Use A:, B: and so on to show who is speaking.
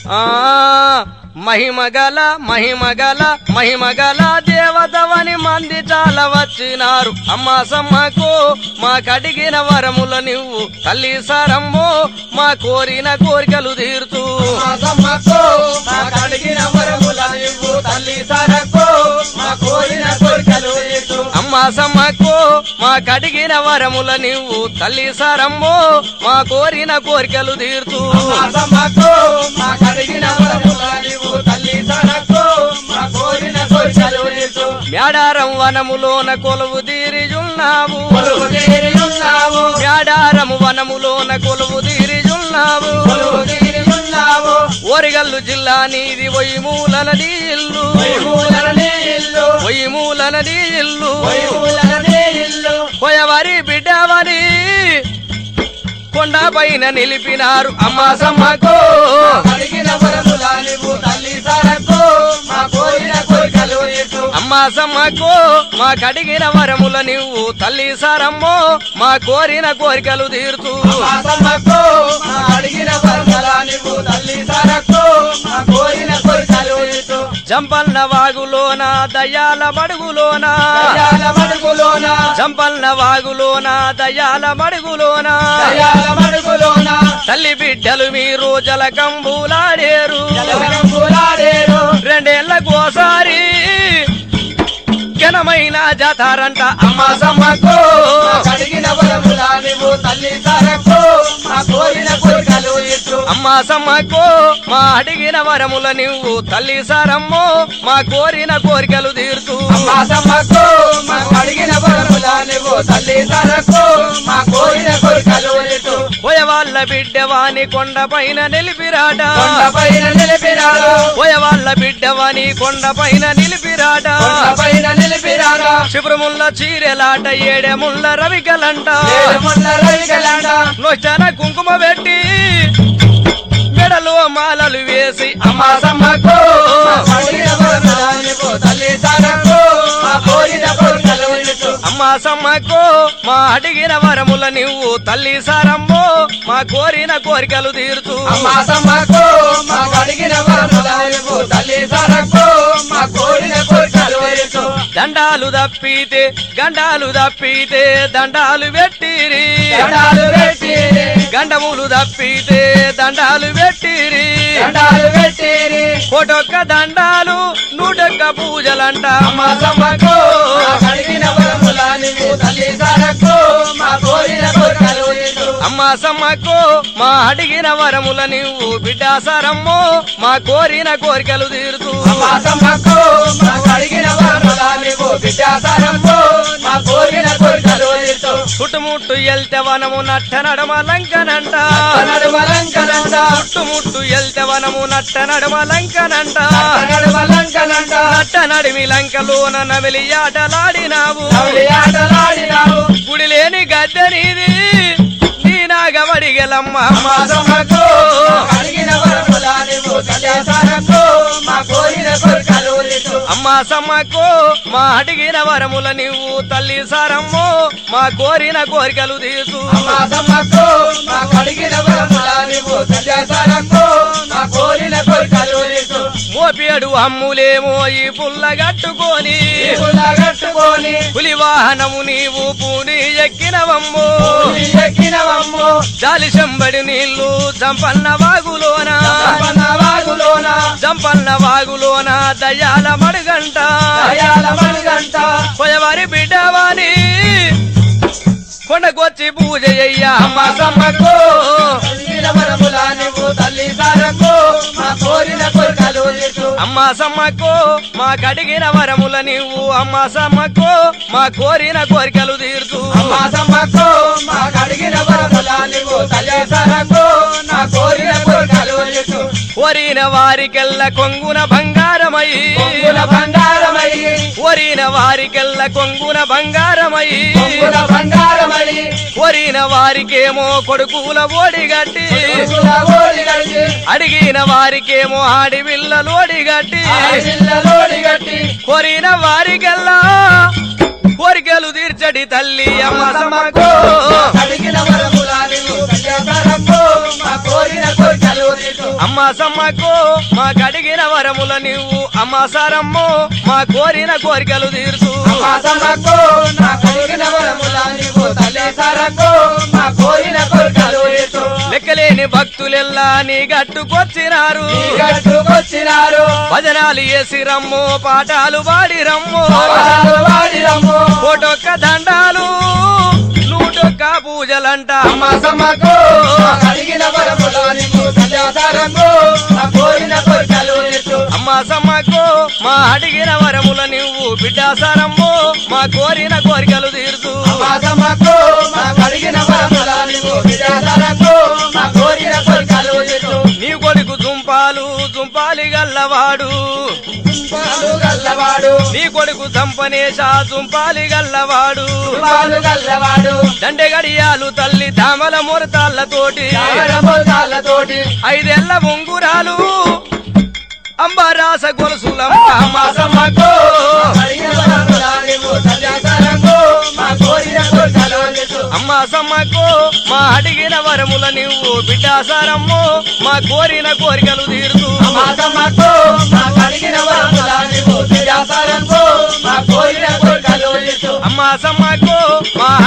A: మహిమగల మహిమగల మహిమగల దేవతవని మంది చాలా వచ్చినారు అమ్మ సమ్మకు మా కడిగిన వరముల నువ్వు తల్లి సారమ్మో మా కోరిన కోరికలు తీరుతూ అమ్మ సమ్మకు మా కడిగిన వరముల నువ్వు తల్లి సారమ్మో మా కోరిన కోరికలు తీరుతూ మ్యాడారం వనములోన కొలువు తీరియున్నావు మ్యాడారము వనములోన కొలువు తీరియున్నావు ఓరిగల్లు జిల్లా నీది ఒయ్యిమూలన నీ ఇల్లు ఒయ్యిమూలన నీ ఇల్లు కొయవరి బిడ్డవని కొండ పైన నిలిపినారు అమ్మ సమ్మకు అమ్మ సమ్మకు మా కడిగిన వరముల నువ్వు తల్లి సారమ్మో మా కోరిన కోరికలు తీరుతూ జంపల్న వాగులోన దయాల మడుగులోన జంపల్న వాగులోన దయాల మడుగులోన తల్లి బిడ్డలు మీరు జలకంబులాడేరు రెండేళ్లకోసారి ఘనమైన జాతారంట అమ్మ సమ్మకు అమ్మ సమ్మకు మా అడిగిన వరముల నువ్వు తల్లి సారమ్మో మా కోరిన కోరికలు తీరుతూ పోయవాళ్ళ బిడ్డవాని కొండ పైన నిలిపిరాట పోయవాళ్ళ బిడ్డవాని కొండ పైన నిలిపిరాట శుభ్రముల్ల చీరెలాట ఏడేముళ్ళ రవికలంట నొష్టన కుంకుమ పెట్టి మెడలో మాలలు వేసి అమ్మ సమ్మకు అమ్మ సమ్మకు మా అడిగిన వరముల నువ్వు తల్లి సారమ్మో మా కోరిన కోరికలు తీరుతూ దండాలు తప్పితే గండాలు తప్పితే దండాలు పెట్టిరి గండములు తప్పితే దండాలు పెట్టిరి కోటొక్క దండాలు నూటొక్క పూజలంట అమ్మ సమ్మకు అమ్మ సమ్మకు మా అడిగిన వరముల నువ్వు బిడ్డ సారమ్మో మా కోరిన కోరికలు తీరుతూ చుట్టుముట్టు ఎల్తే వనము నట్ట నడమ లంకనంట చుట్టుముట్టు ఎల్తే వనము నట్ట నడమ లంకనంట నట్ట నడిమి లంకలోన నవిలి ఆటలాడినావు గుడి లేని గద్దె నీది నీ నాగమడిగెలమ్మ అమ్మ సమ్మకు అమ్మ సమ్మకు మా అడిగిన వరముల నువ్వు తల్లి సారమ్మో మా కోరిన కోరికలు తీర్చు మోపేడు అమ్ములేమో ఈ పుల్లగట్టుకొని పులి వాహనము నీవు పూని ఎక్కినవమ్మో జాలి చెంబడి నీళ్లు జంపన్న వాగులోన జంపన్న వాగులోన దయాల మడుగంట కొయవారి బిడ్డవాని కొండకొచ్చి పూజ చెయ్య అమ్మ సమ్మకు అమ్మ సమ్మకు మా కడిగిన వరముల నువ్వు అమ్మ సమ్మకు మా కోరిన కోరికలు తీర్చు కోరిన వారికెల్ల కొంగున బంగారమై కోరిన వారికెల్ల కొంగున బంగారమై కోరిన వారికేమో కొడుకుల ఓడిగట్టి అడిగిన వారికేమో ఆడి విల్లలు ఓడిగట్టి కోరిన వారికెల్లా కోరికలు తీర్చడి తల్లి అమ్మ సమ్మకు అమ్మ అమ్మా సమ్మకు మా కడిగిన వరముల నీవు అమ్మా సారమ్మో మా కోరిన కోరికలు తీర్చు
B: అమ్మా సమ్మకు నా కలిగిన వరముల నీవు తల్లి సారమ్మో మా కోరిన కోరికలు తీర్చు.
A: లెక్కలేని భక్తులెల్లా నీ గట్టుకొచ్చినారు
B: గట్టుకొచ్చినారు
A: భజనాలు చేసి రమ్ము పాఠాలు పాడి రమ్ము
B: వాడి రమ్ము
A: కోటొక్క దండాలు నూటొక్క పూజలంట
B: అమ్మా సమ్మకు నా కలిగిన వరముల నీవు తల్లి సారమ్మో మా కోరిన కోరికలు తీర్చు.
A: అమ్మా సమ్మకు మా అడిగిన వరముల నువ్వు బిడ్డ సారమ్మో మా కోరిన కోరికలు తీర్చు
B: అమ్మా సమ్మకు మా కలిగిన వరముల నీవు బిడ్డ సారమ్మో మా కోరిన కోరికలు తీర్చు.
A: నీ కొడుకు జుంపాలి గల్లవాడు
B: పాలు గల్లవాడు
A: నీ కొడుకు దంపనేశ జుంపాలి గల్లవాడు
B: పాలు గల్లవాడు
A: దండె గడియాలు తల్లి దామల మురతాళ్లతోటి
B: తోటి
A: 5 ఏళ్ల ఉంగురాలు అంబరాస గొలుసులమ్మ అమ్మా
B: సమ్మకు కలిగిన వరముల నీవు తల్లి సారమ్మో మా కోరిన కోరికలు తీర్చు.
A: అమ్మా సమ్మకు మా అడిగిన వరముల నువ్వు బిడ్డ సారమ్మో మా కోరిన కోరికలు తీర్చు
B: అమ్మా సమ్మకు మా కలిగిన వరముల నీవు తల్లి సారమ్మో మా కోరిన కోరికలు తీర్చు.
A: అమ్మా సమ్మకు మా